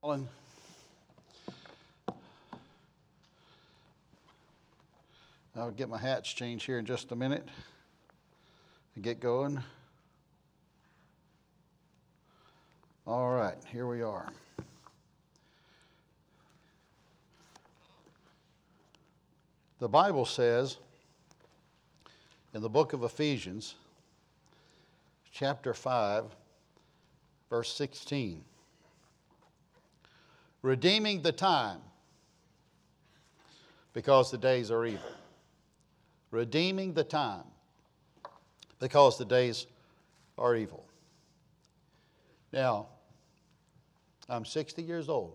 I'll get my hats changed here in just a minute and get going. All right, here we are. The Bible says in the book of Ephesians, chapter 5, verse 16, redeeming the time because the days are evil. Redeeming the time because the days are evil. Now, I'm 60 years old.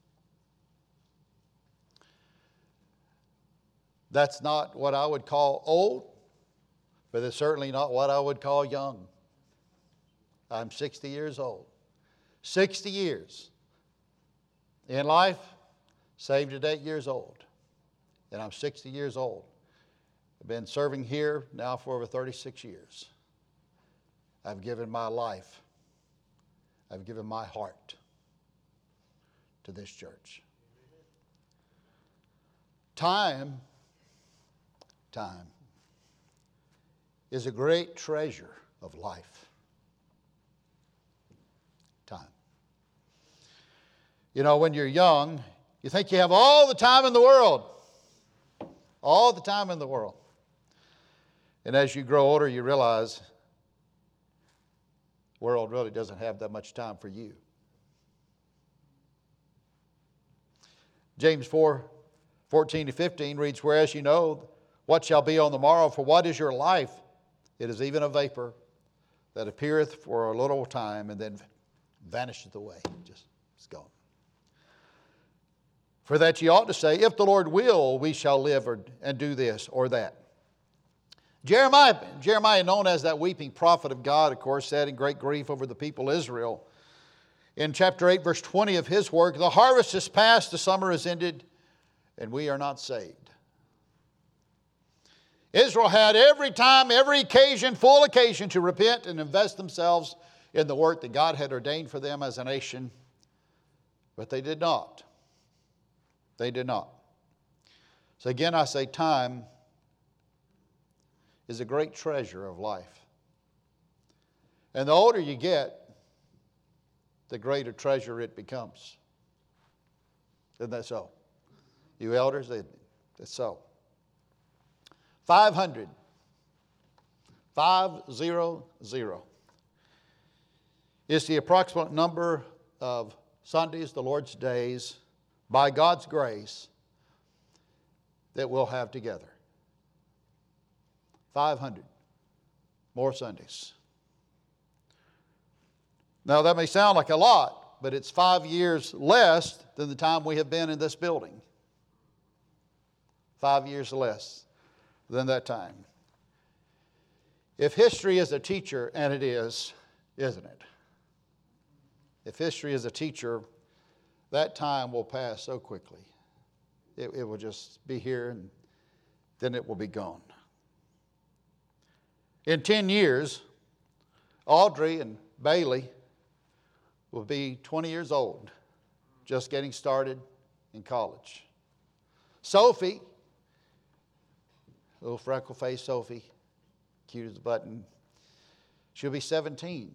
That's not what I would call old, but it's certainly not what I would call young. I'm 60 years old. 60 years in life, saved at 8 years old. And I'm 60 years old. I've been serving here now for over 36 years. I've given my life. I've given my heart to this church. Time is a great treasure of life. Time. You know, when you're young, you think you have all the time in the world. All the time in the world. And as you grow older, you realize the world really doesn't have that much time for you. James 4:14-15 reads, whereas you know what shall be on the morrow, for what is your life? It is even a vapor that appeareth for a little time and then vanisheth away. Just it's gone. For that ye ought to say, if the Lord will, we shall live and do this or that. Jeremiah, known as that weeping prophet of God, of course, said in great grief over the people of Israel, in chapter 8, verse 20 of his work, the harvest is past, the summer is ended, and we are not saved. Israel had every time, every occasion, full occasion to repent and invest themselves in the work that God had ordained for them as a nation, but they did not. They did not. So again, I say time is a great treasure of life. And the older you get, the greater treasure it becomes. Isn't that so? You elders, it's so. 500. 500 is the approximate number of Sundays, the Lord's days, by God's grace, that we'll have together. 500 more Sundays. Now that may sound like a lot, but it's 5 years less than the time we have been in this building. 5 years less than that time. If history is a teacher, and it is, isn't it? If history is a teacher, that time will pass so quickly. It will just be here and then it will be gone. In 10 years, Audrey and Bailey will be 20 years old, just getting started in college. Sophie, little freckle-faced Sophie, cute as a button, she'll be 17.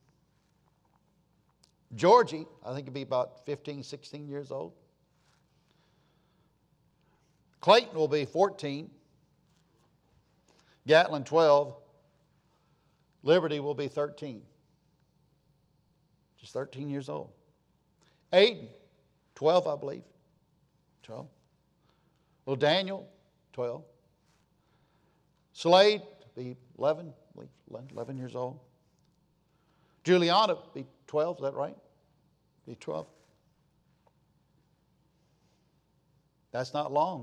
Georgie, I think he'll be about 15, 16 years old. Clayton will be 14. Gatlin, 12. Liberty will be 13. Just 13 years old. Aiden, 12, I believe. 12. Little Daniel, 12. Slade, be 11 years old. Juliana, be 12, is that right? Be 12. That's not long.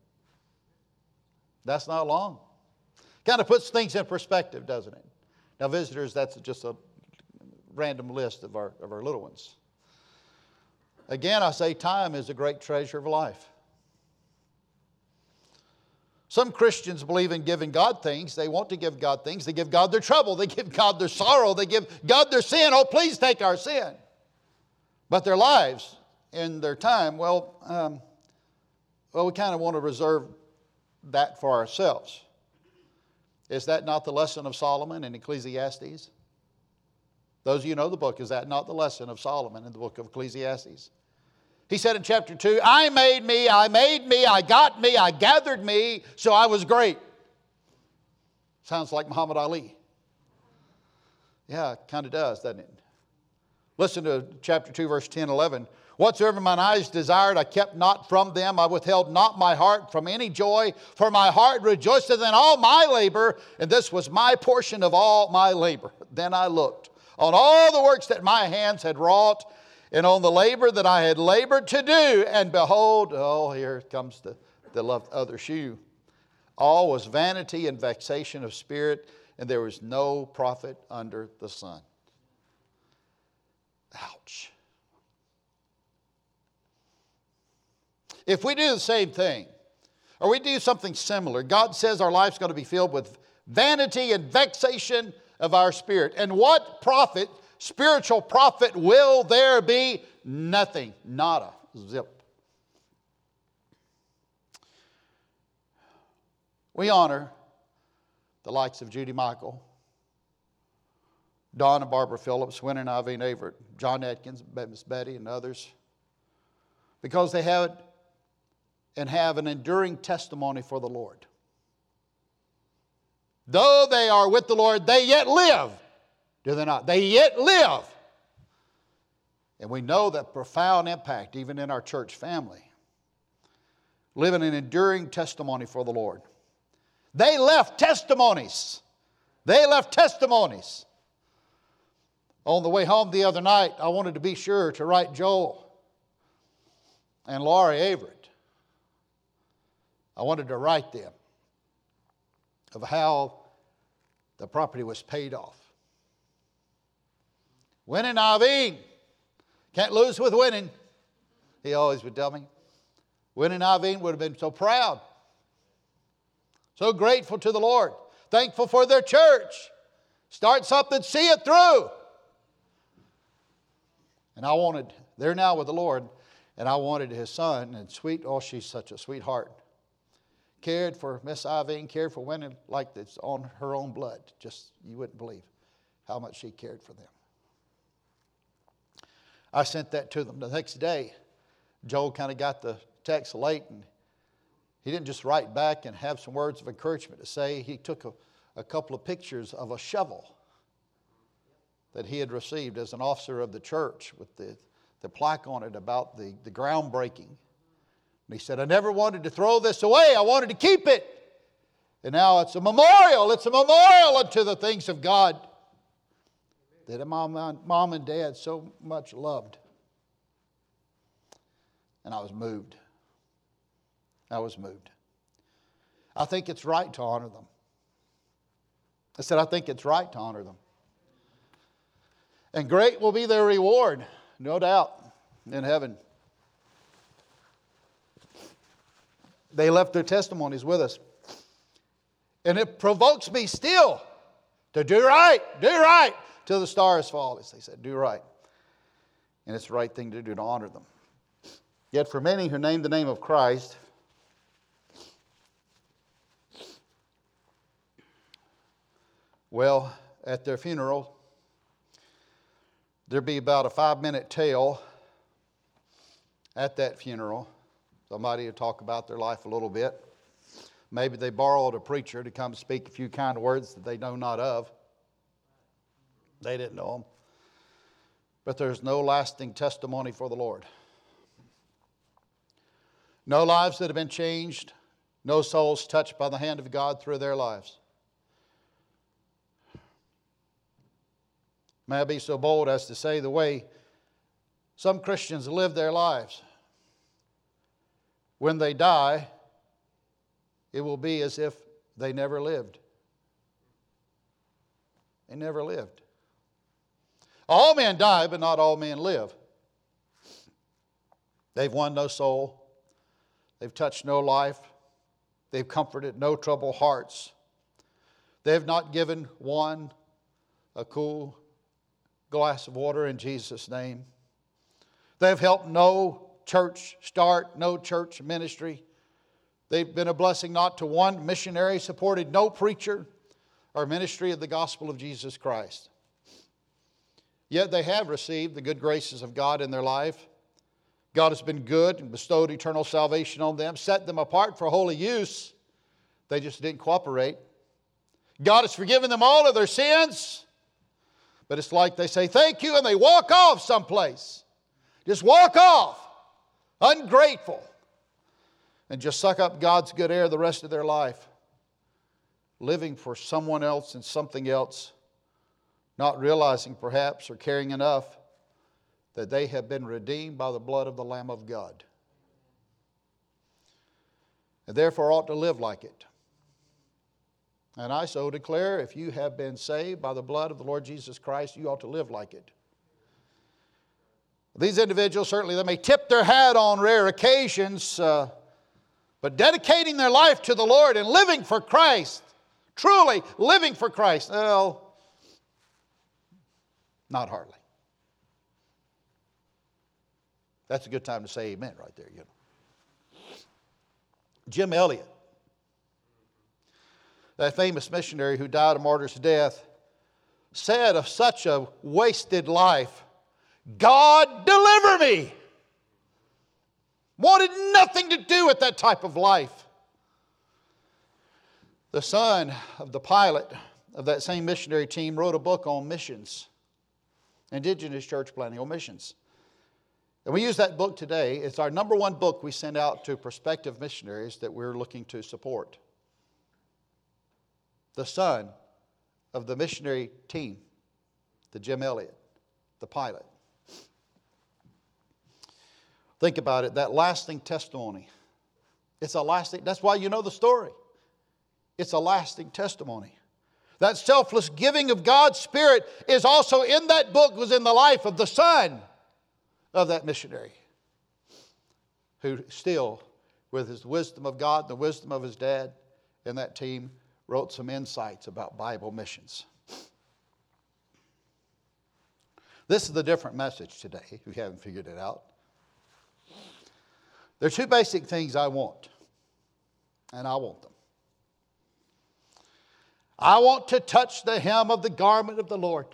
That's not long. Kind of puts things in perspective, doesn't it? Now, visitors, that's just a random list of our little ones. Again, I say time is a great treasure of life. Some Christians believe in giving God things. They want to give God things. They give God their trouble. They give God their sorrow. They give God their sin. Oh, please take our sin. But their lives in their time. Well, we kind of want to reserve that for ourselves. Is that not the lesson of Solomon in Ecclesiastes? Those of you who know the book, is that not the lesson of Solomon in the book of Ecclesiastes? He said in chapter 2, I made me, I got me, I gathered me, so I was great. Sounds like Muhammad Ali. Yeah, it kind of does, doesn't it? Listen to chapter 2, verse 10, 11. Whatsoever mine eyes desired, I kept not from them. I withheld not my heart from any joy, for my heart rejoiceth in all my labor, and this was my portion of all my labor. Then I looked on all the works that my hands had wrought, and on the labor that I had labored to do, and behold, here comes the other shoe. All was vanity and vexation of spirit, and there was no profit under the sun. Ouch. If we do the same thing, or we do something similar, God says our life's going to be filled with vanity and vexation of our spirit. And what profit, spiritual profit, will there be? Nothing. Nada. Zip. We honor the likes of Judy Michael, Don and Barbara Phillips, Wynne and Iveen Averett, John Atkins, Miss Betty, and others, because they have an enduring testimony for the Lord. Though they are with the Lord, they yet live. Do they not? They yet live. And we know that profound impact even in our church family. Living an enduring testimony for the Lord. They left testimonies. They left testimonies. On the way home the other night, I wanted to be sure to write Joel and Laurie Averett. I wanted to write them of how the property was paid off. Winning, Iveen. Can't lose with winning. He always would tell me. Winning, Iveen would have been so proud. So grateful to the Lord. Thankful for their church. Start something, see it through. And they're now with the Lord, and I wanted his son, and she's such a sweetheart. Cared for Miss Iveen, cared for Winnie like it's on her own blood. Just, you wouldn't believe how much she cared for them. I sent that to them. The next day, Joel kind of got the text late, and he didn't just write back and have some words of encouragement to say. He took a couple of pictures of a shovel that he had received as an officer of the church with the plaque on it about the groundbreaking. And he said, I never wanted to throw this away. I wanted to keep it. And now it's a memorial. It's a memorial unto the things of God that mom and dad so much loved. And I was moved. I think it's right to honor them. I said, I think it's right to honor them. And great will be their reward, no doubt, in heaven. They left their testimonies with us. And it provokes me still to do right, till the stars fall, as they said, do right. And it's the right thing to do to honor them. Yet for many who name the name of Christ, well, at their funeral, there'd be about a 5-minute tale at that funeral. Somebody would talk about their life a little bit. Maybe they borrowed a preacher to come speak a few kind words that they know not of. They didn't know them. But there's no lasting testimony for the Lord. No lives that have been changed. No souls touched by the hand of God through their lives. May I be so bold as to say the way some Christians live their lives. When they die, it will be as if they never lived. They never lived. All men die, but not all men live. They've won no soul. They've touched no life. They've comforted no troubled hearts. They have not given one a cool glass of water in Jesus' name. They've helped no church start, no church ministry. They've been a blessing not to one missionary, supported no preacher or ministry of the gospel of Jesus Christ. Yet they have received the good graces of God in their life. God has been good and bestowed eternal salvation on them, set them apart for holy use. They just didn't cooperate. God has forgiven them all of their sins. But it's like they say, thank you, and they walk off someplace. Just walk off. Ungrateful. And just suck up God's good air the rest of their life. Living for someone else and something else. Not realizing perhaps or caring enough that they have been redeemed by the blood of the Lamb of God. And therefore ought to live like it. And I so declare, if you have been saved by the blood of the Lord Jesus Christ, you ought to live like it. These individuals, certainly they may tip their hat on rare occasions, but dedicating their life to the Lord and living for Christ, truly living for Christ, well, not hardly. That's a good time to say amen right there, you know. Jim Elliot, that famous missionary who died a martyr's death, said of such a wasted life, God deliver me. Wanted nothing to do with that type of life. The son of the pilot of that same missionary team wrote a book on missions, indigenous church planting on missions. And we use that book today. It's our number one book we send out to prospective missionaries that we're looking to support. The son of the missionary team, the Jim Elliot, the pilot. Think about it, that lasting testimony. It's a lasting, that's why you know the story. It's a lasting testimony. That selfless giving of God's Spirit is also in that book, was in the life of the son of that missionary, who still, with his wisdom of God and the wisdom of his dad and that team, wrote some insights about Bible missions. This is the different message today, if you haven't figured it out. There are two basic things I want, and I want them. I want to touch the hem of the garment of the Lord.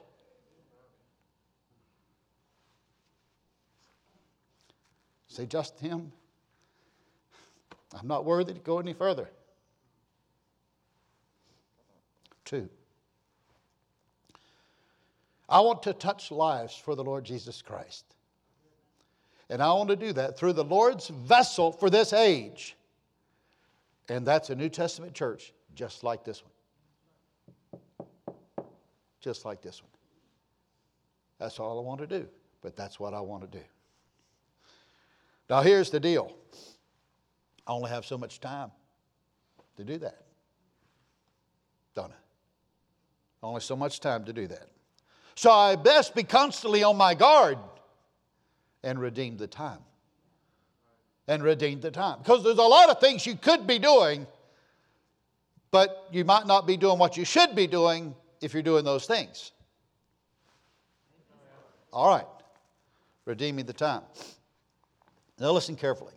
Say, just him. I'm not worthy to go any further. Two, I want to touch lives for the Lord Jesus Christ. And I want to do that through the Lord's vessel for this age. And that's a New Testament church just like this one. Just like this one. That's all I want to do. But that's what I want to do. Now here's the deal. I only have so much time to do that. Don't I? Only so much time to do that. So I best be constantly on my guard and redeem the time. And redeem the time. Because there's a lot of things you could be doing, but you might not be doing what you should be doing if you're doing those things. All right. Redeeming the time. Now listen carefully.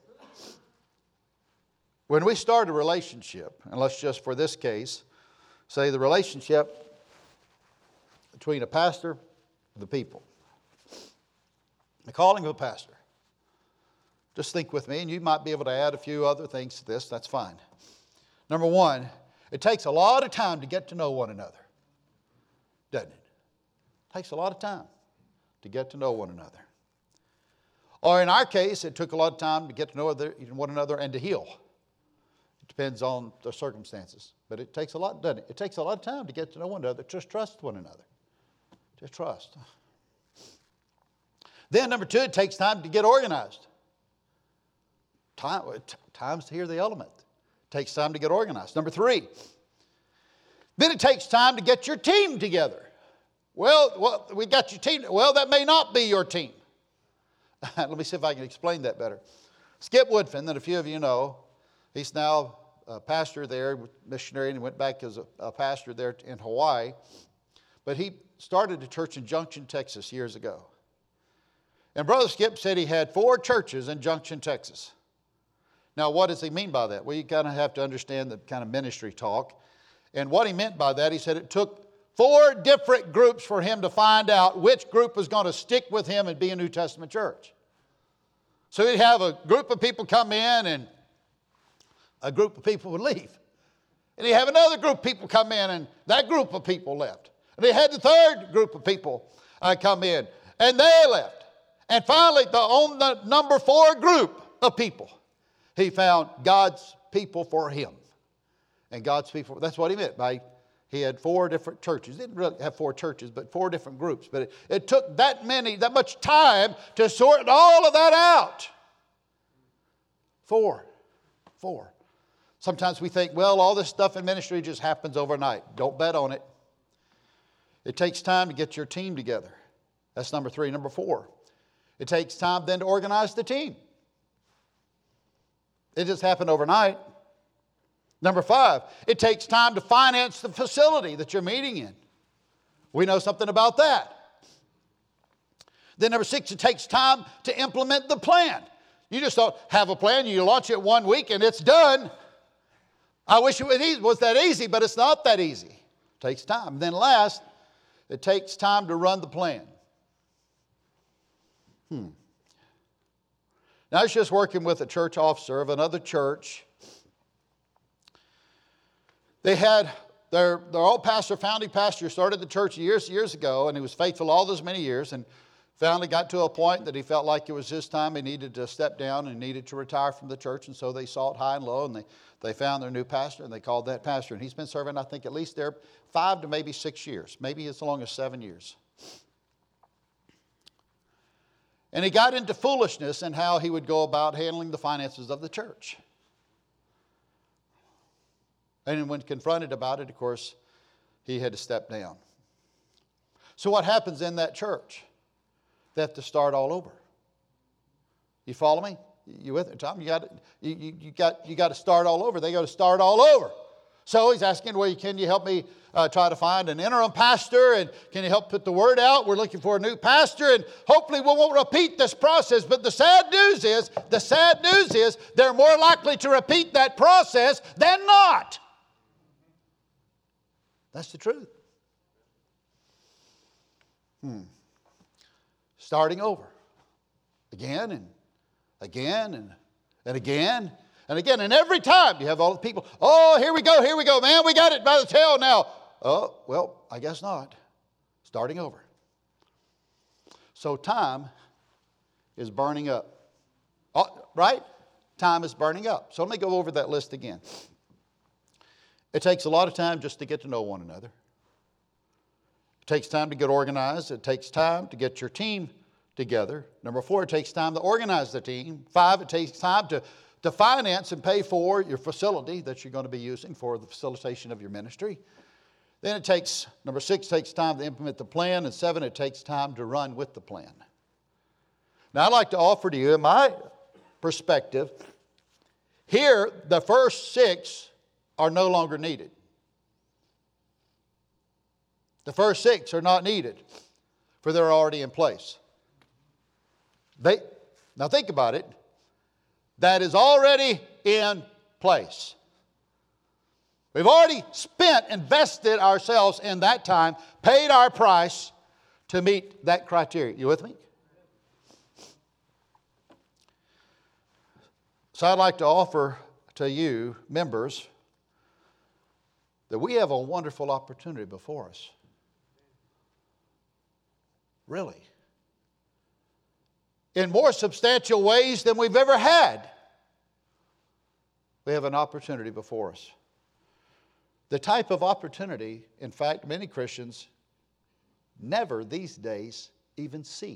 When we start a relationship, and let's just for this case, say the relationship between a pastor and the people. The calling of a pastor. Just think with me, and you might be able to add a few other things to this. That's fine. Number one, it takes a lot of time to get to know one another. Doesn't it? It takes a lot of time to get to know one another. Or in our case, it took a lot of time to get to know one another and to heal. It depends on the circumstances. But it takes a lot, doesn't it? It takes a lot of time to get to know one another. Just trust one another. Just trust. Then number two, it takes time to get organized. Time's to hear the element. It takes time to get organized. Number three, then it takes time to get your team together. Well, we got your team. Well, that may not be your team. Let me see if I can explain that better. Skip Woodfin, that a few of you know, he's now a pastor there, missionary, and went back as a pastor there in Hawaii. But he started a church in Junction, Texas years ago. And Brother Skip said he had 4 churches in Junction, Texas. Now, what does he mean by that? Well, you kind of have to understand the kind of ministry talk. And what he meant by that, he said it took 4 different groups for him to find out which group was going to stick with him and be a New Testament church. So he'd have a group of people come in and a group of people would leave. And he'd have another group of people come in and that group of people left. And he had the third group of people come in and they left. And finally, on the number 4 group of people, he found God's people for him. And God's people, that's what he meant by he had 4 different churches. He didn't really have 4 churches, but 4 different groups. But it took that much time to sort all of that out. 4. Sometimes we think, well, all this stuff in ministry just happens overnight. Don't bet on it. It takes time to get your team together. That's number 3. Number 4, it takes time then to organize the team. It just happened overnight. Number 5, it takes time to finance the facility that you're meeting in. We know something about that. Then number 6, it takes time to implement the plan. You just don't have a plan, you launch it one week and it's done. I wish it was that easy, but it's not that easy. It takes time. Then last, it takes time to run the plan. Now, I was just working with a church officer of another church. They had their old pastor, founding pastor, started the church years ago, and he was faithful all those many years, and finally got to a point that he felt like it was his time. He needed to step down and needed to retire from the church, and so they sought high and low, and they found their new pastor, and they called that pastor. And he's been serving, I think, at least there 5 to maybe 6 years, maybe as long as 7 years. And he got into foolishness in how he would go about handling the finances of the church. And when confronted about it, of course, he had to step down. So what happens in that church? They have to start all over. You follow me? You with me, Tom? You got to start all over. They got to start all over. So he's asking, well, can you help me try to find an interim pastor? And can you help put the word out? We're looking for a new pastor, and hopefully we won't repeat this process. But the sad news is they're more likely to repeat that process than not. That's the truth. Starting over. Again and again and again and again. And every time you have all the people, oh, here we go, man, we got it by the tail now. Oh, well, I guess not. Starting over. So time is burning up. Oh, right? Time is burning up. So let me go over that list again. It takes a lot of time just to get to know one another. It takes time to get organized. It takes time to get your team together. Number 4, it takes time to organize the team. 5, it takes time to finance and pay for your facility that you're going to be using for the facilitation of your ministry. Then number 6, takes time to implement the plan. And 7, it takes time to run with the plan. Now, I'd like to offer to you, in my perspective, here, the first 6 are no longer needed. The first 6 are not needed, for they're already in place. Now think about it. That is already in place. We've already invested ourselves in that time, paid our price to meet that criteria. You with me? So I'd like to offer to you, members, that we have a wonderful opportunity before us. Really. In more substantial ways than we've ever had. We have an opportunity before us. The type of opportunity, in fact, many Christians never these days even see.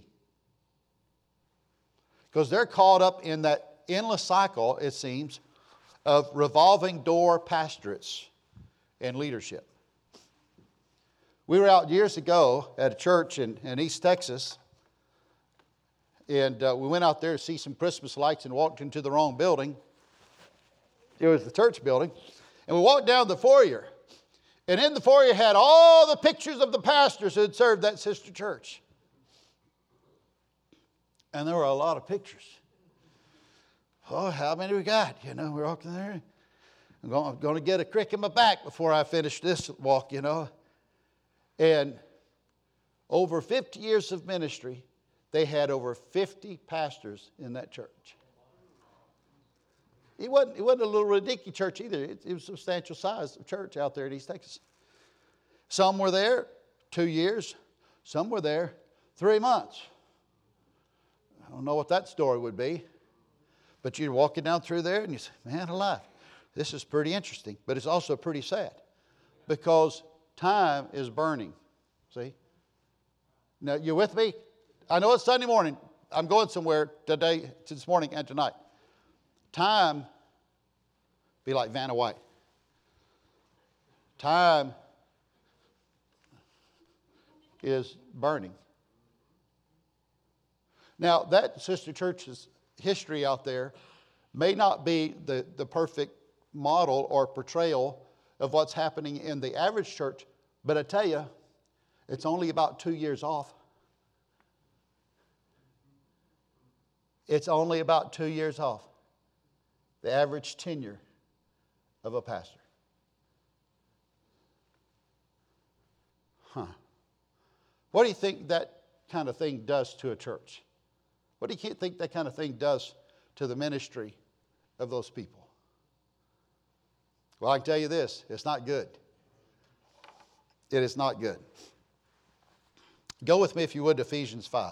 Because they're caught up in that endless cycle, it seems, of revolving door pastorates and leadership. We were out years ago at a church in East Texas, and we went out there to see some Christmas lights and walked into the wrong building. It was the church building. And we walked down the foyer. And in the foyer had all the pictures of the pastors who had served that sister church. And there were a lot of pictures. Oh, how many we got? You know, we're walking there. I'm going to get a crick in my back before I finish this walk, you know. And over 50 years of ministry, they had over 50 pastors in that church. It wasn't a little ridiculous church either. It was a substantial size church out there in East Texas. Some were there 2 years. Some were there 3 months. I don't know what that story would be. But you're walking down through there and you say, man alive, this is pretty interesting. But it's also pretty sad. Because time is burning. See? Now, you with me? I know it's Sunday morning. I'm going somewhere today, this morning and tonight. Time be like Vanna White. Time is burning. Now, that sister church's history out there may not be the perfect model or portrayal of what's happening in the average church, but I tell you, it's only about 2 years off. It's only about 2 years off the average tenure of a pastor. What do you think that kind of thing does to a church? What do you think that kind of thing does to the ministry of those people? Well, I can tell you this, it's not good. It is not good. Go with me, if you would, to Ephesians 5.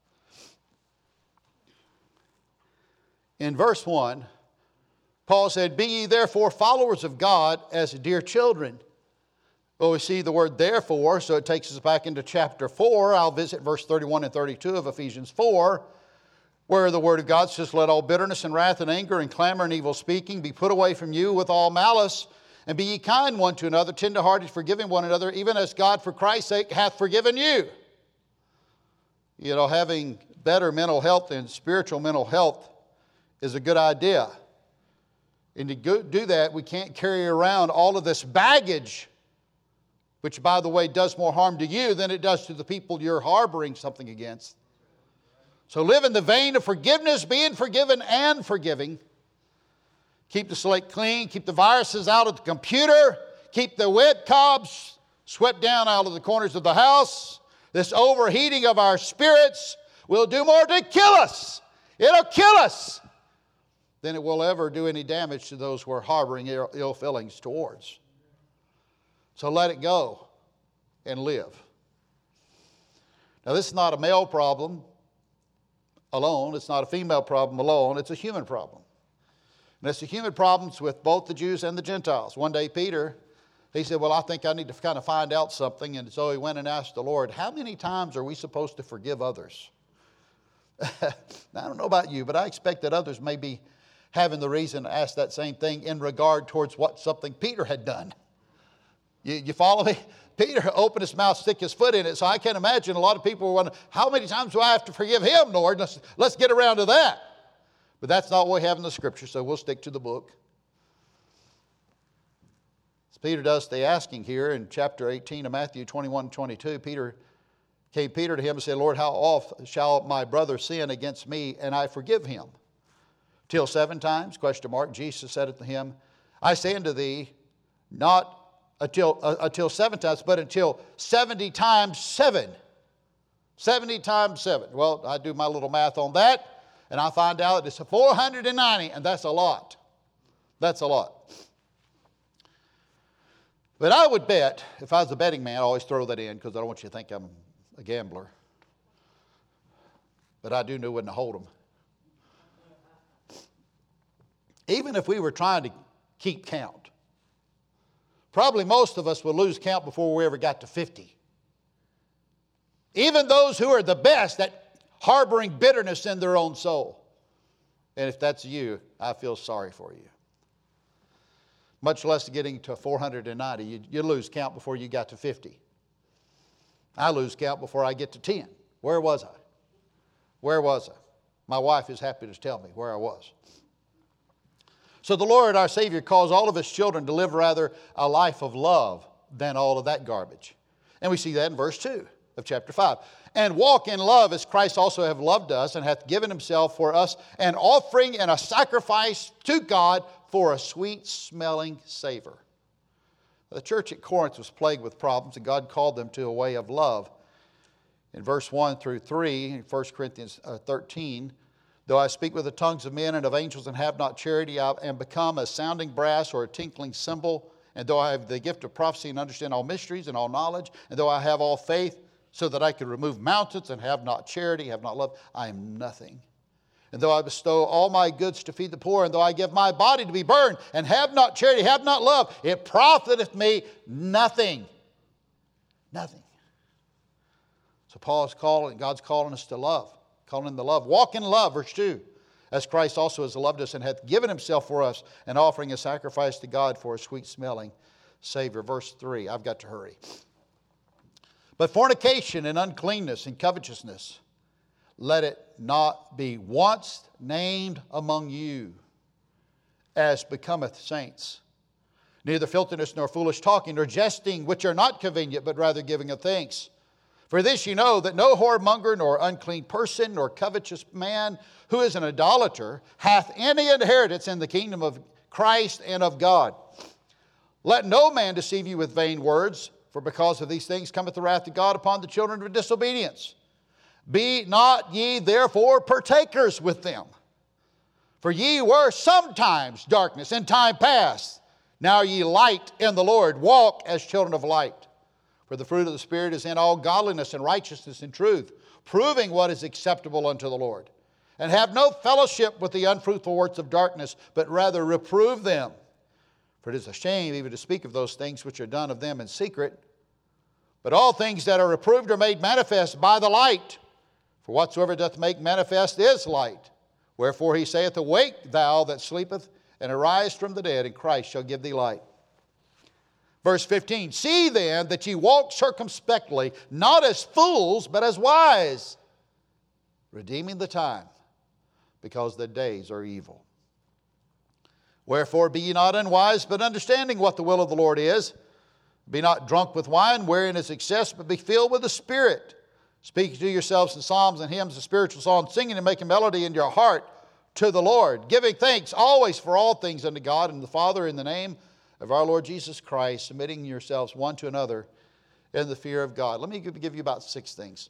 In verse 1, Paul said, be ye therefore followers of God as dear children. Well, we see the word therefore, so it takes us back into chapter 4. I'll visit verse 31 and 32 of Ephesians 4, where the word of God says, let all bitterness and wrath and anger and clamor and evil speaking be put away from you with all malice, and be ye kind one to another, tenderhearted, forgiving one another, even as God for Christ's sake hath forgiven you. You know, having better mental health and spiritual mental health is a good idea. And to do that, we can't carry around all of this baggage, which, by the way, does more harm to you than it does to the people you're harboring something against. So live in the vein of forgiveness, being forgiven and forgiving. Keep the slate clean. Keep the viruses out of the computer. Keep the wet cobs swept down out of the corners of the house. This overheating of our spirits will do more to kill us. It'll kill us than it will ever do any damage to those we're harboring ill feelings towards. So let it go and live. Now, this is not a male problem alone. It's not a female problem alone. It's a human problem. And it's a human problem with both the Jews and the Gentiles. One day, Peter, he said, well, I think I need to kind of find out something. And so he went and asked the Lord, how many times are we supposed to forgive others? Now, I don't know about you, but I expect that others may be having the reason to ask that same thing in regard towards what something Peter had done. You follow me? Peter opened his mouth, stick his foot in it. So I can imagine a lot of people were wondering, how many times do I have to forgive him, Lord? Let's get around to that. But that's not what we have in the Scripture, so we'll stick to the book. As Peter does the asking here in chapter 18 of Matthew 21 and 22, Peter to him and said, Lord, how oft shall my brother sin against me and I forgive him? Till 7 times? ? Jesus said unto him, I say unto thee, not until 7 times, but until 70 times 7. 70 times 7. Well, I do my little math on that, and I find out it's 490, and that's a lot. That's a lot. But I would bet, if I was a betting man, I always throw that in because I don't want you to think I'm a gambler. But I do know when to hold them. Even if we were trying to keep count, probably most of us will lose count before we ever got to 50. Even those who are the best at harboring bitterness in their own soul. And if that's you, I feel sorry for you. Much less getting to 490. You lose count before you got to 50. I lose count before I get to 10. Where was I? Where was I? My wife is happy to tell me where I was. So the Lord, our Savior, calls all of His children to live rather a life of love than all of that garbage. And we see that in verse 2 of chapter 5. and walk in love as Christ also hath loved us and hath given himself for us, an offering and a sacrifice to God for a sweet-smelling savor. The church at Corinth was plagued with problems, and God called them to a way of love. In verse 1 through 3, in 1 Corinthians 13, though I speak with the tongues of men and of angels and have not charity, I am become a sounding brass or a tinkling cymbal. And though I have the gift of prophecy and understand all mysteries and all knowledge, and though I have all faith so that I could remove mountains and have not charity, have not love, I am nothing. And though I bestow all my goods to feed the poor, and though I give my body to be burned, and have not charity, have not love, it profiteth me nothing. Nothing. So God's calling us to love, calling them to love. Walk in love, verse 2. As Christ also has loved us and hath given himself for us, and offering a sacrifice to God for a sweet-smelling Savior. Verse 3, I've got to hurry. But fornication and uncleanness and covetousness, let it not be once named among you, as becometh saints. Neither filthiness, nor foolish talking, nor jesting, which are not convenient, but rather giving of thanks. For this you know, that no whoremonger, nor unclean person, nor covetous man, who is an idolater, hath any inheritance in the kingdom of Christ and of God. Let no man deceive you with vain words, for because of these things cometh the wrath of God upon the children of disobedience. Be not ye therefore partakers with them. For ye were sometimes darkness in time past. Now are ye light in the Lord. Walk as children of light. For the fruit of the Spirit is in all godliness and righteousness and truth, proving what is acceptable unto the Lord. And have no fellowship with the unfruitful works of darkness, but rather reprove them. For it is a shame even to speak of those things which are done of them in secret. But all things that are reproved are made manifest by the light. For whatsoever doth make manifest is light. Wherefore he saith, Awake thou that sleepeth, and arise from the dead, and Christ shall give thee light. Verse 15, See then that ye walk circumspectly, not as fools, but as wise, redeeming the time, because the days are evil. Wherefore be ye not unwise, but understanding what the will of the Lord is. Be not drunk with wine, wherein is excess, but be filled with the Spirit. Speaking to yourselves in psalms and hymns and spiritual songs, singing and making melody in your heart to the Lord, giving thanks always for all things unto God and the Father in the name of our Lord Jesus Christ, submitting yourselves one to another in the fear of God. Let me give you about 6 things.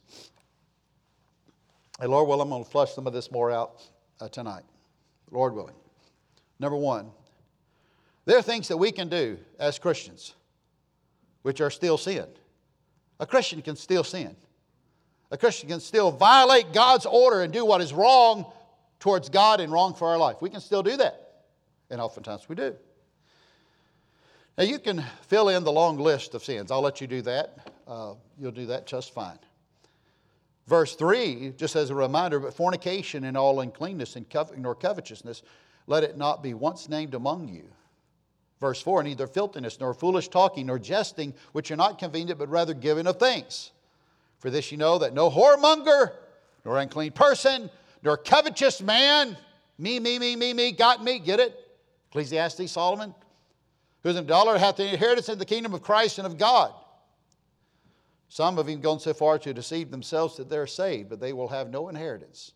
And Lord willing, I'm going to flush some of this more out tonight. Lord willing. Number 1, there are things that we can do as Christians which are still sin. A Christian can still sin. A Christian can still violate God's order and do what is wrong towards God and wrong for our life. We can still do that. And oftentimes we do. Now you can fill in the long list of sins. I'll let you do that. You'll do that just fine. Verse 3, just as a reminder, but fornication and all uncleanness and nor covetousness, let it not be once named among you. Verse 4, neither filthiness, nor foolish talking, nor jesting, which are not convenient, but rather giving of thanks. For this you know, that no whoremonger, nor unclean person, nor covetous man, me, got me, get it? Ecclesiastes, Solomon, who is an idolater, hath the inheritance in the kingdom of Christ and of God. Some have even gone so far to deceive themselves that they're saved, but they will have no inheritance.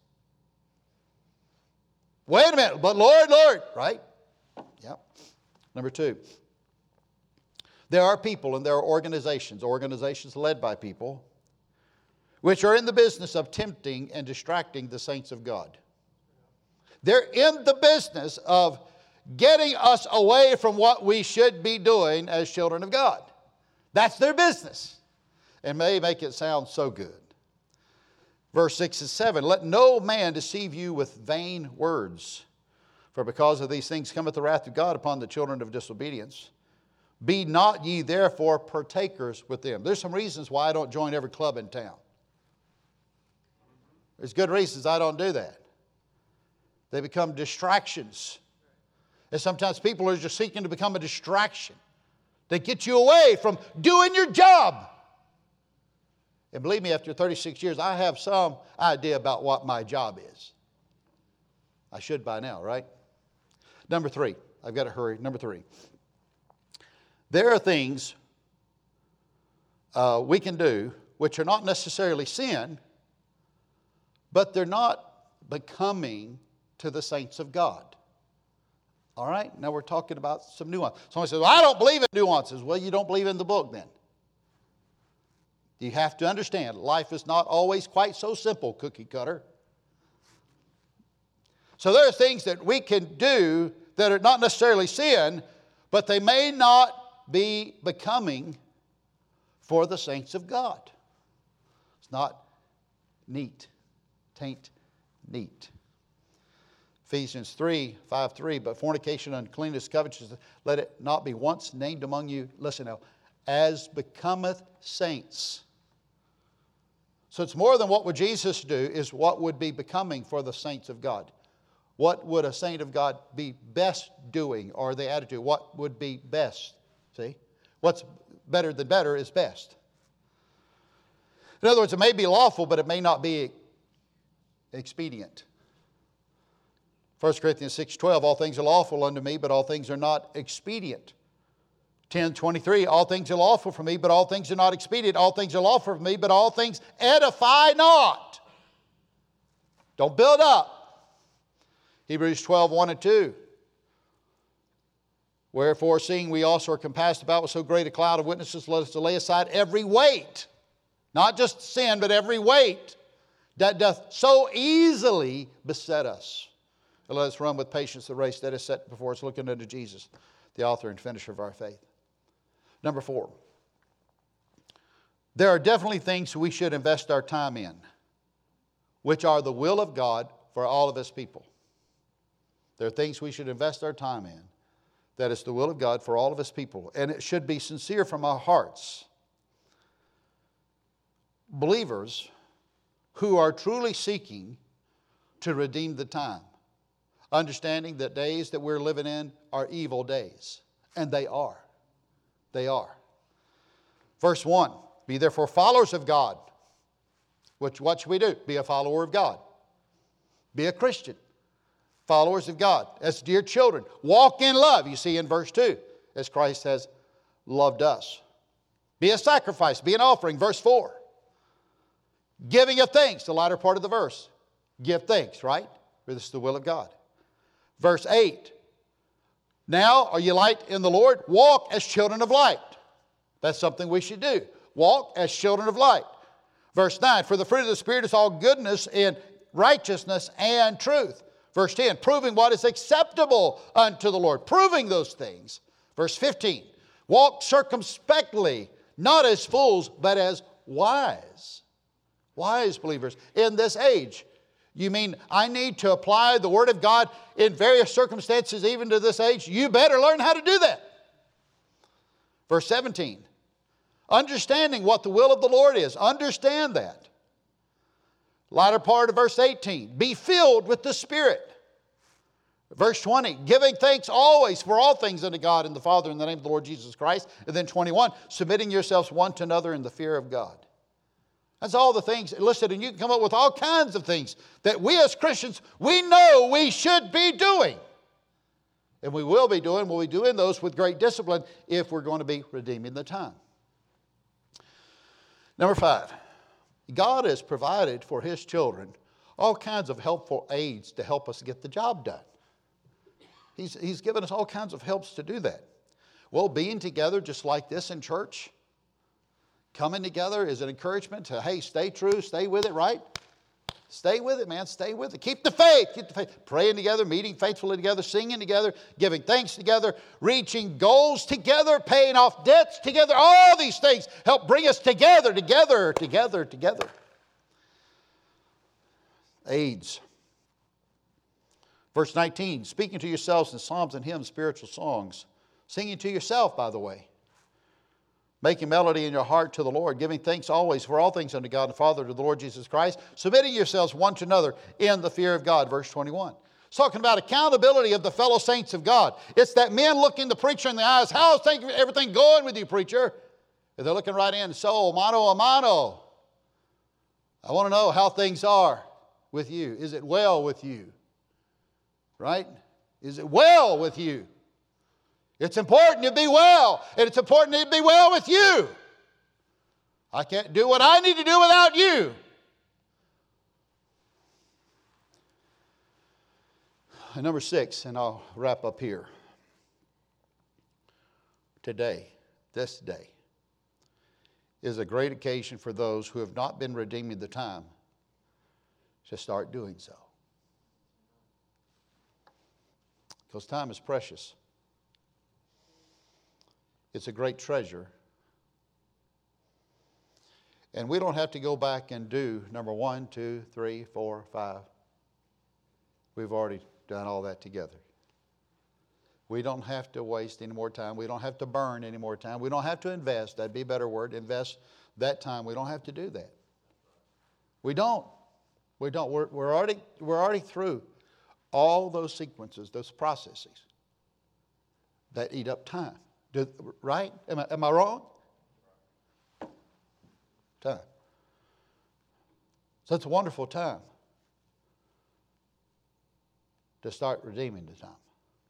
Wait a minute, but Lord, right? Yep. Number 2, there are people and there are organizations led by people, which are in the business of tempting and distracting the saints of God. They're in the business of getting us away from what we should be doing as children of God. That's their business. And may make it sound so good. Verse 6 and 7, let no man deceive you with vain words. For because of these things cometh the wrath of God upon the children of disobedience. Be not ye therefore partakers with them. There's some reasons why I don't join every club in town. There's good reasons I don't do that. They become distractions. And sometimes people are just seeking to become a distraction. They get you away from doing your job. And believe me, after 36 years, I have some idea about what my job is. I should by now, right? Number 3. I've got to hurry. Number 3. There are things we can do which are not necessarily sin, but they're not becoming to the saints of God. All right? Now we're talking about some nuance. Someone says, well, I don't believe in nuances. Well, you don't believe in the book then. You have to understand, life is not always quite so simple, cookie cutter. So there are things that we can do that are not necessarily sin, but they may not be becoming for the saints of God. It's not neat. Tain't neat. Ephesians 3:5-3, but fornication, uncleanness, covetousness, let it not be once named among you, listen now, as becometh saints. So it's more than what would Jesus do, is what would be becoming for the saints of God. What would a saint of God be best doing, or the attitude? What would be best? See? What's better than better is best. In other words, it may be lawful, but it may not be expedient. 1 Corinthians 6:12, all things are lawful unto me, but all things are not expedient. 10:23, all things are lawful for me, but all things are not expedient. All things are lawful for me, but all things edify not. Don't build up. Hebrews 12:1-2. Wherefore, seeing we also are compassed about with so great a cloud of witnesses, let us lay aside every weight, not just sin, but every weight that doth so easily beset us. And let us run with patience the race that is set before us, looking unto Jesus, the author and finisher of our faith. Number 4. There are definitely things we should invest our time in, which are the will of God for all of His people. There are things we should invest our time in that is the will of God for all of His people. And it should be sincere from our hearts. Believers who are truly seeking to redeem the time. Understanding that days that we're living in are evil days. And they are. They are. Verse 1, be therefore followers of God. What should we do? Be a follower of God. Be a Christian. Followers of God. As dear children. Walk in love. You see in verse 2. As Christ has loved us. Be a sacrifice. Be an offering. Verse 4. Giving of thanks. The latter part of the verse. Give thanks, right? For this is the will of God. Verse 8. Now are you light in the Lord? Walk as children of light. That's something we should do. Walk as children of light. Verse 9. For the fruit of the Spirit is all goodness and righteousness and truth. Verse 10, proving what is acceptable unto the Lord. Proving those things. Verse 15, walk circumspectly, not as fools, but as wise. Wise believers in this age. You mean I need to apply the Word of God in various circumstances even to this age? You better learn how to do that. Verse 17, understanding what the will of the Lord is. Understand that. Latter part of verse 18, be filled with the Spirit. Verse 20, giving thanks always for all things unto God and the Father in the name of the Lord Jesus Christ. And then 21, submitting yourselves one to another in the fear of God. That's all the things listed, and you can come up with all kinds of things that we as Christians, we know we should be doing. And we will be doing, we'll be doing those with great discipline if we're going to be redeeming the time. Number 5. God has provided for His children all kinds of helpful aids to help us get the job done. He's given us all kinds of helps to do that. Well, being together just like this in church, coming together is an encouragement to, hey, stay true, stay with it, right? Stay with it, man. Stay with it. Keep the faith. Keep the faith. Praying together, meeting faithfully together, singing together, giving thanks together, reaching goals together, paying off debts together. All these things help bring us together. Aids. Verse 19, speaking to yourselves in psalms and hymns, spiritual songs. Singing to yourself, by the way. Making melody in your heart to the Lord, giving thanks always for all things unto God the Father, to the Lord Jesus Christ, submitting yourselves one to another in the fear of God. Verse 21. It's talking about accountability of the fellow saints of God. It's that men looking the preacher in the eyes. How's everything going with you, preacher? And they're looking right in. So, mano a mano. I want to know how things are with you. Is it well with you? Right? Is it well with you? It's important to be well, and it's important to be well with you. I can't do what I need to do without you. And number 6, and I'll wrap up here. Today, this day, is a great occasion for those who have not been redeeming the time to start doing so. Because time is precious. It's a great treasure. And we don't have to go back and do number 1, 2, 3, 4, 5. We've already done all that together. We don't have to waste any more time. We don't have to burn any more time. We don't have to invest. That'd be a better word. Invest that time. We don't have to do that. We don't. We don't. We're already through all those sequences, those processes that eat up time. Right? Am I wrong? Time. So it's a wonderful time to start redeeming the time.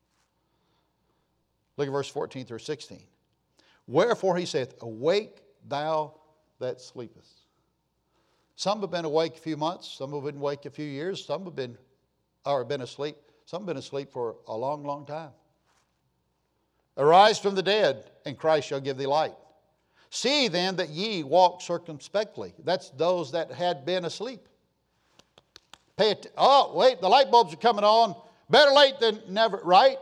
Look at verse 14 through 16. Wherefore he saith, awake thou that sleepest. Some have been awake a few months, some have been awake a few years, some have been asleep. Some have been asleep for a long, long time. Arise from the dead, and Christ shall give thee light. See then that ye walk circumspectly. That's those that had been asleep. Oh, wait, the light bulbs are coming on. Better late than never, right?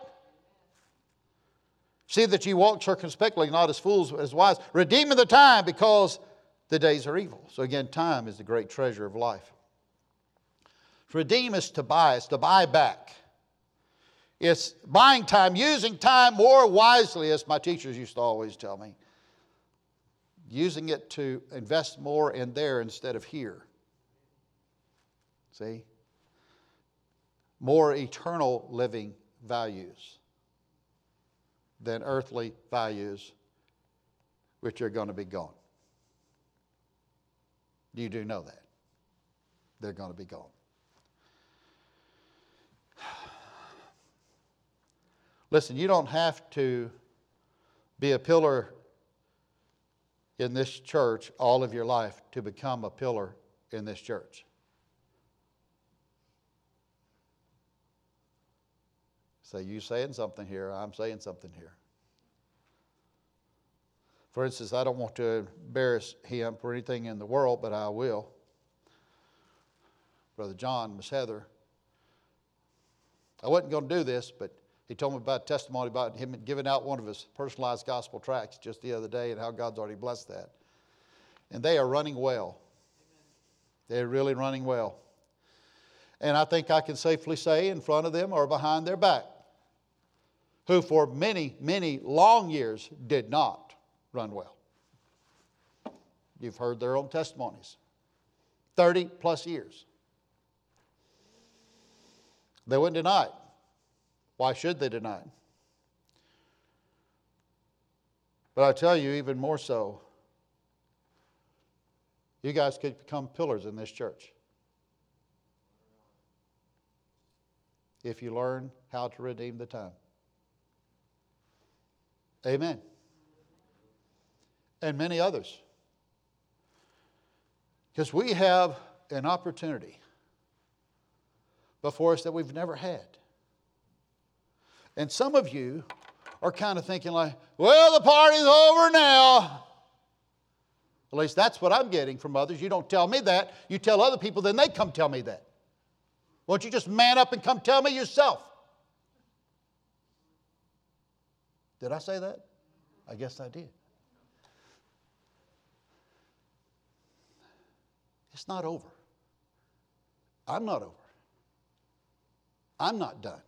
See that ye walk circumspectly, not as fools, as wise, redeeming the time, because the days are evil. So again, time is the great treasure of life. To redeem is to buy. It's to buy back. It's buying time, using time more wisely, as my teachers used to always tell me. Using it to invest more in there instead of here. See? More eternal living values than earthly values, which are going to be gone. You do know that. They're going to be gone. Listen, you don't have to be a pillar in this church all of your life to become a pillar in this church. So you saying something here, I'm saying something here. For instance, I don't want to embarrass him for anything in the world, but I will. Brother John, Miss Heather, I wasn't going to do this, but he told me about a testimony about him giving out one of his personalized gospel tracts just the other day and how God's already blessed that. And they are running well. They're really running well. And I think I can safely say in front of them or behind their back, who for many, many long years did not run well. You've heard their own testimonies. 30 plus years. They wouldn't deny it. Why should they deny it? But I tell you, even more so, you guys could become pillars in this church if you learn how to redeem the time. Amen. And many others. Because we have an opportunity before us that we've never had. And some of you are kind of thinking like, well, the party's over now. At least that's what I'm getting from others. You don't tell me that. You tell other people, then they come tell me that. Won't you just man up and come tell me yourself? Did I say that? I guess I did. It's not over. I'm not over. I'm not done.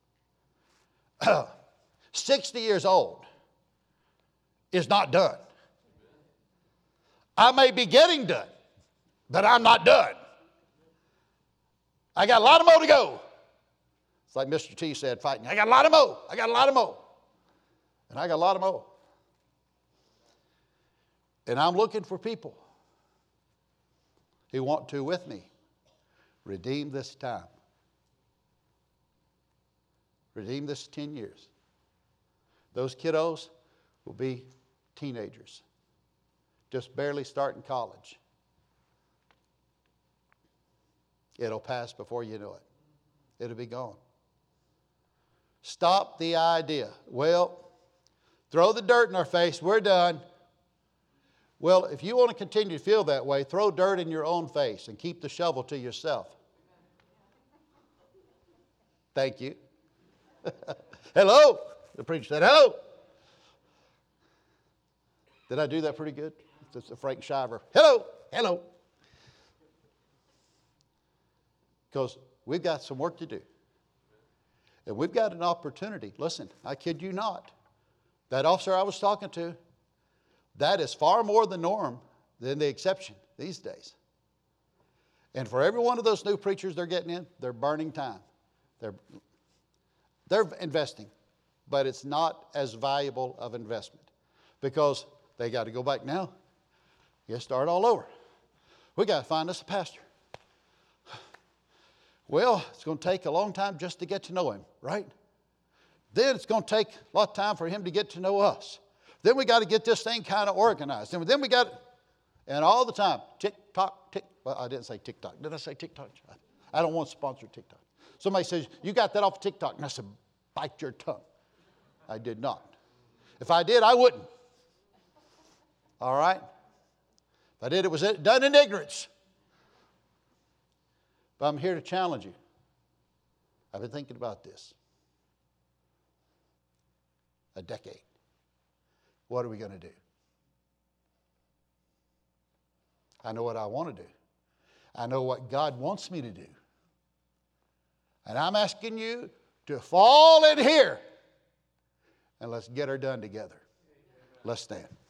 60 years old is not done. I may be getting done, but I'm not done. I got a lot of more to go. It's like Mr. T said, fighting. I got a lot of more. I got a lot of more. And I got a lot of more. And I'm looking for people who want to, with me, redeem this time. Redeem this 10 years. Those kiddos will be teenagers. just barely starting college. It'll pass before you know it. It'll be gone. Stop the idea. Well, throw the dirt in our face. We're done. Well, if you want to continue to feel that way, throw dirt in your own face and keep the shovel to yourself. Thank you. Hello. The preacher said, hello. Did I do that pretty good? It's a Frank Shiver. Hello. Hello. Because we've got some work to do. And we've got an opportunity. Listen, I kid you not. That officer I was talking to, that is far more the norm than the exception these days. And for every one of those new preachers they're getting in, they're burning time. They're investing. But it's not as valuable of investment. Because they got to go back now. You start all over. We got to find us a pastor. Well, it's going to take a long time just to get to know him, right? Then it's going to take a lot of time for him to get to know us. Then we got to get this thing kind of organized. And then we got, and all the time, tick-tock, tick. Well, I didn't say TikTok. Did I say TikTok? I don't want to sponsor TikTok. Somebody says, you got that off of TikTok. And I said, bite your tongue. I did not. If I did, I wouldn't. All right? If I did, it was done in ignorance. But I'm here to challenge you. I've been thinking about this. A decade. What are we going to do? I know what I want to do. I know what God wants me to do. And I'm asking you to fall in here and let's get her done together. Let's stand.